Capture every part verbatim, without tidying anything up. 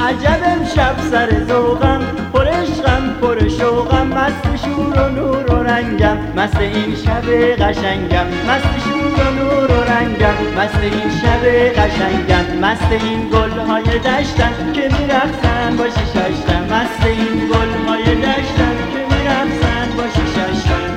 عجب امشب سر ذوقم، پر عشقم پر شوقم، مست شور و نور و رنگم، مست این شب قشنگم، مست شور و نور و رنگم، مست این شب قشنگم، مست این گلهای دشتم که میرقصن با ششم، مست این گلهای دشتم که میرقصن با ششم.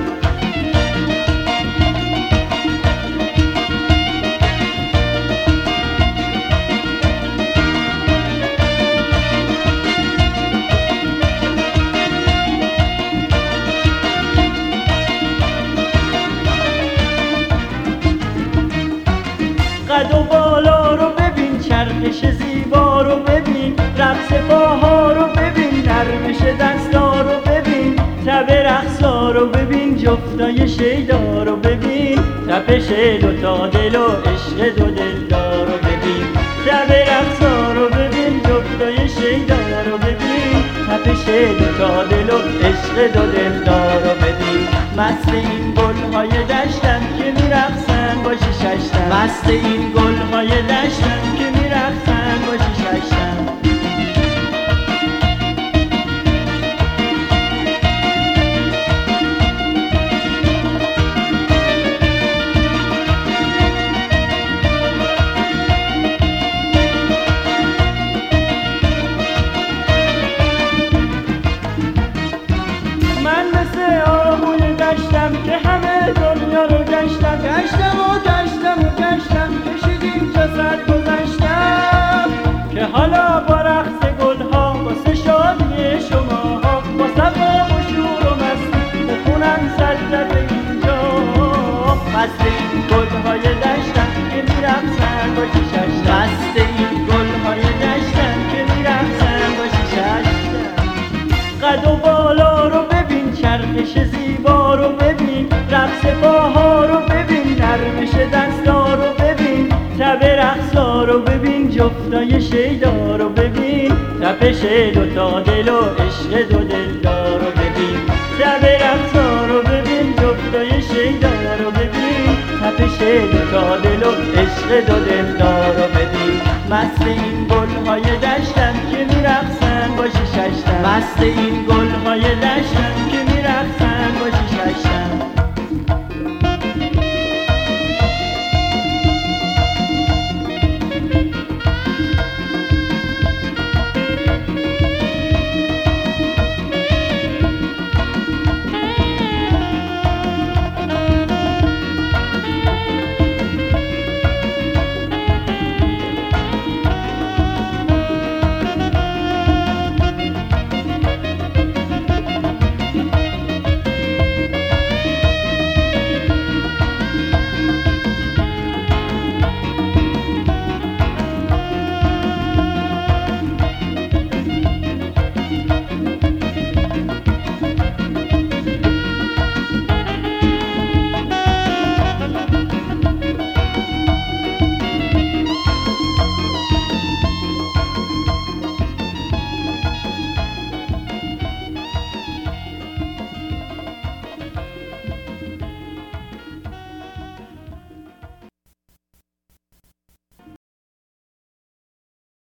قد و بالا رو ببین، چرخش زیبا رو ببین، رقص پاها رو ببین، نرمش دستا رو ببین، تب رقصا رو ببین، جفتای شیدا رو ببین، تپش دوتا دل و عشق دو دلدار رو ببین، تب رقصا رو ببین، جفتای شیدا رو ببین، تپش دوتا دل و عشق دو دلدار رو ببین. مست این گلهای دشتم که میرقصن با ششم، مست این گلهای دشتم که میرقصن با ششم. من مثل آهوی گشتم که همه دنیا رو گشتم، گشتم و گشتم و گشتم، کشید اینجا سر گذشتم، که حالا با رقص گلها واسه شادی شماها، با صفا و شور و مستی بخونم صدف اینجا. مست این گلهای دشتم که میرقصن با ششم، مست این گلهای دشتم که میرقصن با ششم. قد و بالا رو ببین، چرخش زیبا رو ببین، رقص پاها رو ببین، نرمش دستا رو ببین، تب رقصا رو ببین، جفتای شیدا رو ببین، تپش دوتا دل و عشق دو دلدار رو ببین، تب رقصا رو ببین، جفتای شیدا رو ببین، تپش دوتا دل و عشق دو دلدار رو ببین. مست این گلهای دشتم که میرقصن با ششم، مست این